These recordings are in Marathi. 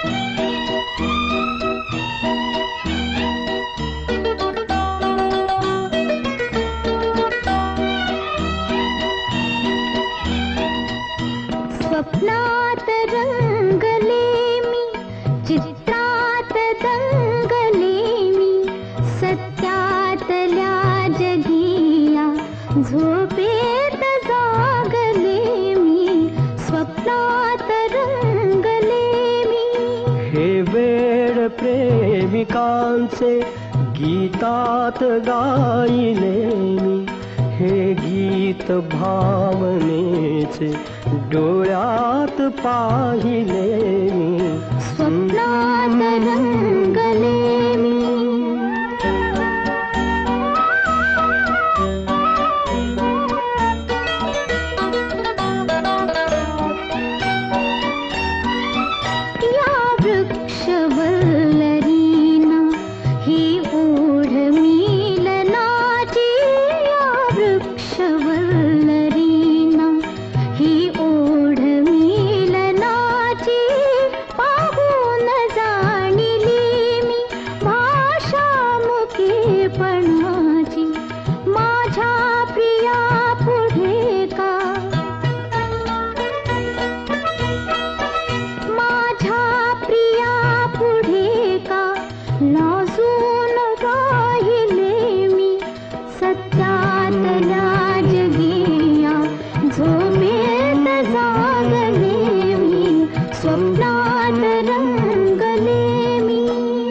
स्वप्नात रंगले मी, चित्रात दंगले मी, सत्यातल्या जगिया झोपेत जागले मी, स्वप्नात रंगले मी. हे वेड प्रेमिकांचे गीतात गायले मी, हे गीत भावनेचे डोळ्यात पाहिले मी, स्वप्नात रंगले मी. या वृक्षवल्लरीना ही ओढ मिलनाची, या वृक्षवल्लरीना ही ओढ मिलनाची, पाहून जाणिली मी भाषा मुकेपणाची. माझ्या प्रिया पुढे का, माझ्या प्रिया पुढे का लाजून राहिले मी, सत्यातल्या जगिया झोपेत जागले मी, स्वप्नात रंगले मी.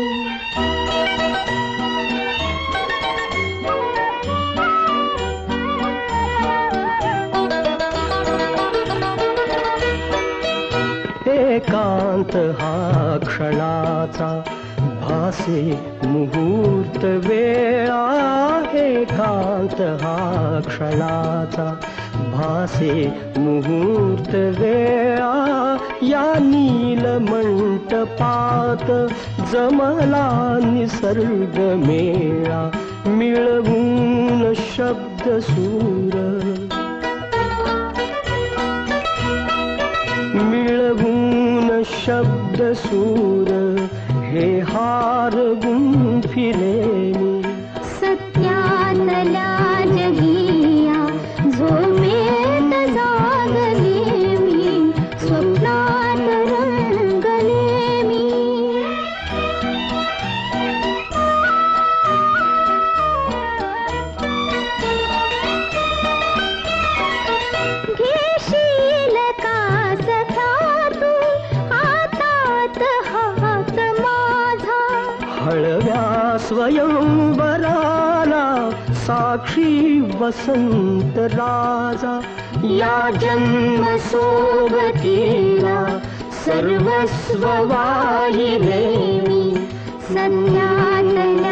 एकांत हा क्षणाचा भासे मुहूर्त वेळा, एकांत हा क्षणाचा भासे मुहूर्त वेळा. या नील मंटपात जमला निसर्ग मेळा, मिळवून शब्द सूर, मिळवून शब्द सूर, हे हार गुंफिले मी, सत्यातल्या जगिया झोपेत जागले मी, स्वप्नात रंगले मी. घेशील का सखा तू हातात हात माझा, हळव्या स्वयंवराला साक्षी वसंत राजा. या जन्म सोबतीला सर्वस्व वाहिले मी, सत्यातल्या